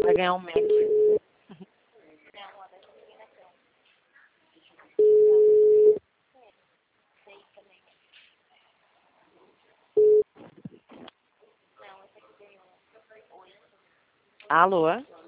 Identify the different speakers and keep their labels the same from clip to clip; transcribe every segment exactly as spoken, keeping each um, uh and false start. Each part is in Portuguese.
Speaker 1: Vai ganhar um Mac. Alô?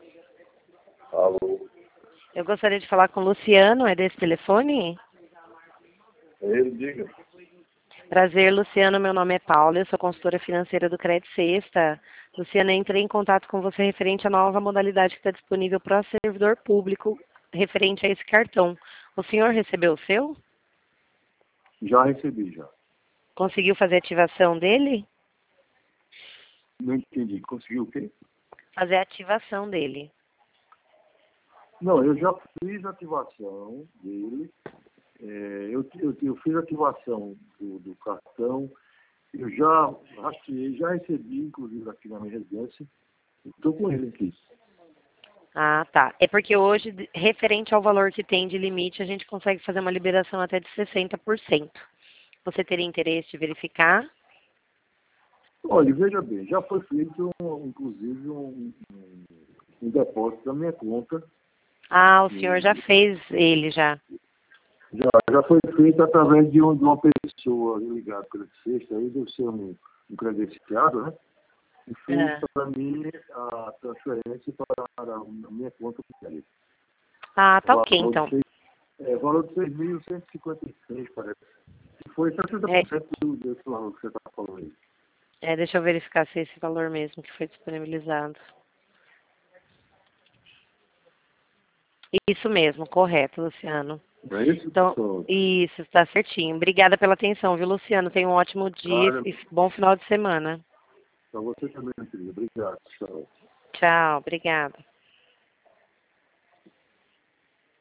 Speaker 2: Alô?
Speaker 1: Eu gostaria de falar com o Luciano, é desse telefone?
Speaker 2: Ele diga.
Speaker 1: Prazer, Luciano, meu nome é Paula, eu sou consultora financeira do Credit Sexta. Luciano, entrei em contato com você referente à nova modalidade que está disponível para o servidor público, referente a esse cartão. O senhor recebeu o seu?
Speaker 2: Já recebi, já.
Speaker 1: Conseguiu fazer a ativação dele?
Speaker 2: Não entendi. Conseguiu o quê?
Speaker 1: Fazer a ativação dele.
Speaker 2: Não, eu já fiz a ativação dele. É, eu, eu, eu fiz a ativação do, do cartão. Eu já rastreei, já recebi, inclusive, aqui na minha residência. Estou com ele aqui.
Speaker 1: Ah, tá. É porque hoje, de- referente ao valor que tem de limite, a gente consegue fazer uma liberação até de sessenta por cento. Você teria interesse de verificar?
Speaker 2: Olha, veja bem, já foi feito, um, inclusive, um, um, um depósito da minha conta.
Speaker 1: Ah, o senhor
Speaker 2: E
Speaker 1: já fez ele já.
Speaker 2: já, já foi feito através de, um, de uma pessoa ligada pela sexta, aí deve ser um, um credenciado, né? E fez
Speaker 1: É.
Speaker 2: para mim a transferência para a minha conta bancária.
Speaker 1: Ah, tá ok,
Speaker 2: Valor de
Speaker 1: então.
Speaker 2: seis- é, valor de seis mil cento e cinquenta e seis, parece. E foi
Speaker 1: É,
Speaker 2: sessenta por cento do- desse valor que você está falando aí.
Speaker 1: é, deixa eu verificar se é esse valor mesmo que foi disponibilizado. Isso mesmo, correto, Luciano.
Speaker 2: Não é isso?
Speaker 1: Então,
Speaker 2: Pronto.
Speaker 1: isso, está certinho. Obrigada pela atenção, viu, Luciano? Tenha um ótimo dia
Speaker 2: Cara,
Speaker 1: e bom final de semana.
Speaker 2: para você também, querido. Obrigado. Tchau.
Speaker 1: Tchau, obrigada.